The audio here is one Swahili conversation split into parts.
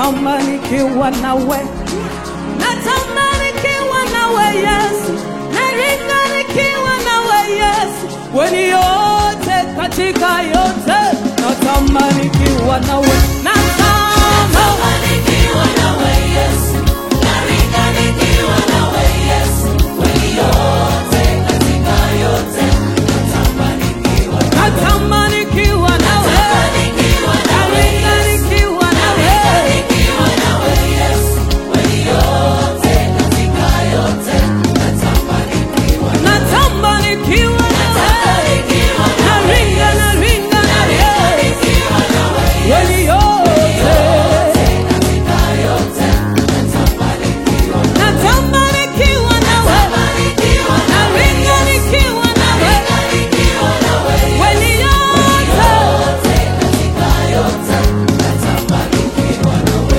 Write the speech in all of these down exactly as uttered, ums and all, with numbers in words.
natamani kiwa nawe, natamani kiwa nawe Yesu, naringa nikiwa nawe Yesu, weni yote katika yote, natamani kiwa nawe, natamani kiwa nawe Yesu, naringa nikiwa nawe Yesu, weni yote katika yote, natamani kiwa nawe, natamani kiwa nawe, naringa nikiwa nawe Yesu, weni yote katika yote, natamani kiwa nawe, natamani kiwa nawe, naringa naringa nawe weni yote katika yote, natamani kiwa nawe, natamani kiwa nawe, naringa nikiwa nawe weni yote katika yote, natamani kiwa nawe.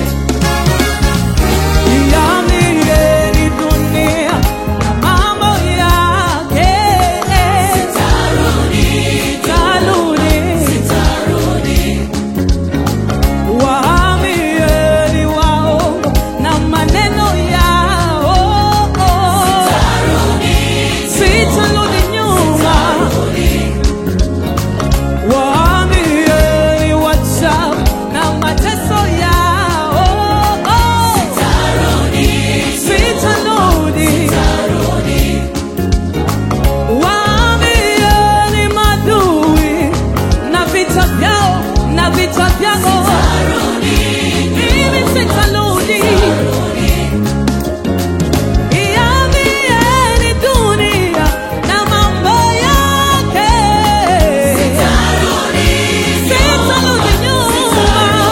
Iamini dunia na mambo yake, sitarudi, sitarudi. Waamini waongo na maneno yao, sitarudi nyuma. Waamini wachawi na mateso yao, sitarudi. Waamini madui na vita vyao na vita vyao, mimi sitarudi. Iamini dunia na mambo yake, sitarudi nyuma.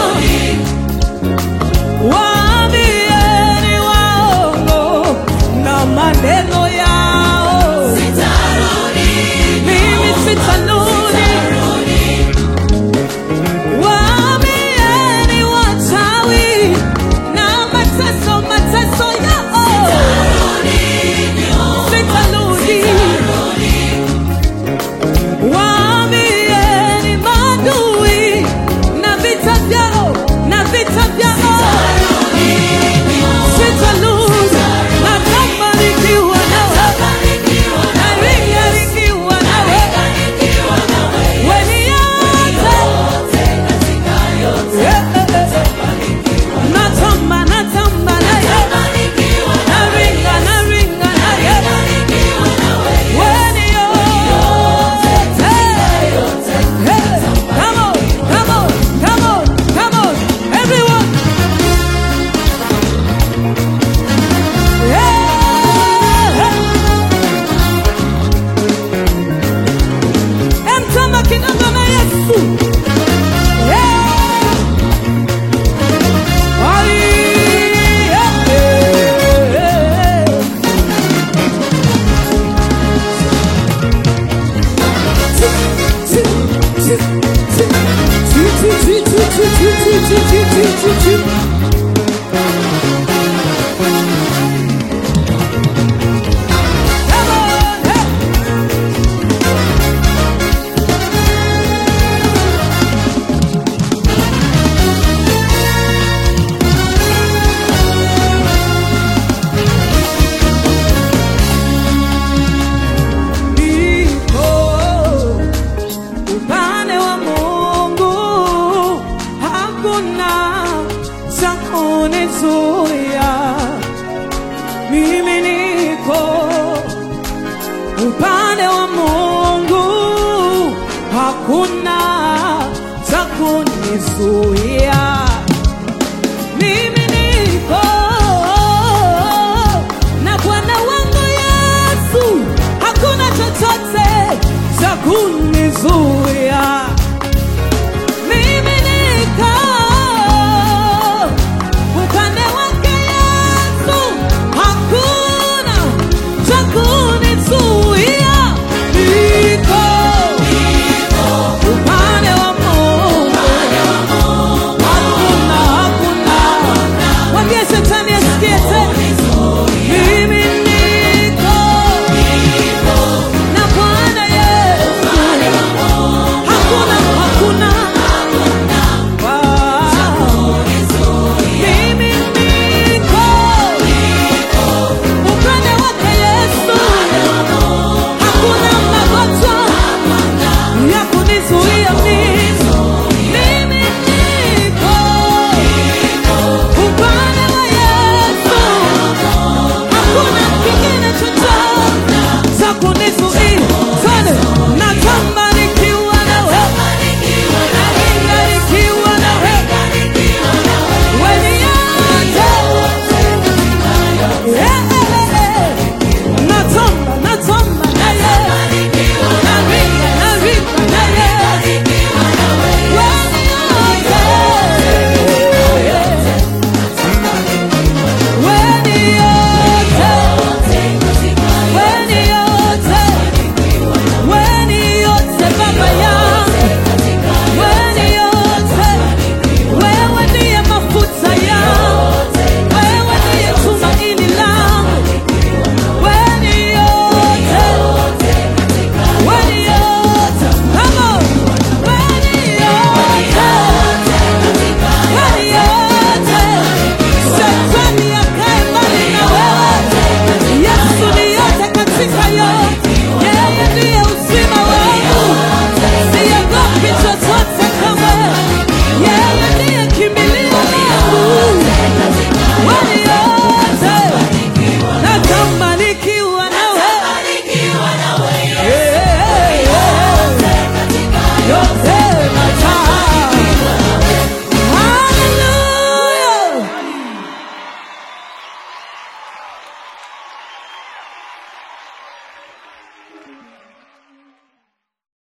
Waamini waongo na maneno yao, mimi sitarudi. Waamini wachawi na mateso mateso yao, sitarudi. Waamini madui na vita vyao na vita vyao, sitarudi. Natamani kiwa nawe, naringa nikiwa nawe weni yote, natamba natamba naye, naringa naringa naye weni yote. Hey, come on, come on, come on, come on, everyone. Yeah. Emtamba kidogo na Yesu. Yeah. Ai, yeah. Come on, hey. Niko upande wa Mungu, hakuna cha kunizuia. Mimi niko upande wa Mungu, hakuna cha kunizuia. Mimi niko na Bwana wangu Yesu, hakuna chochote cha kunizuia.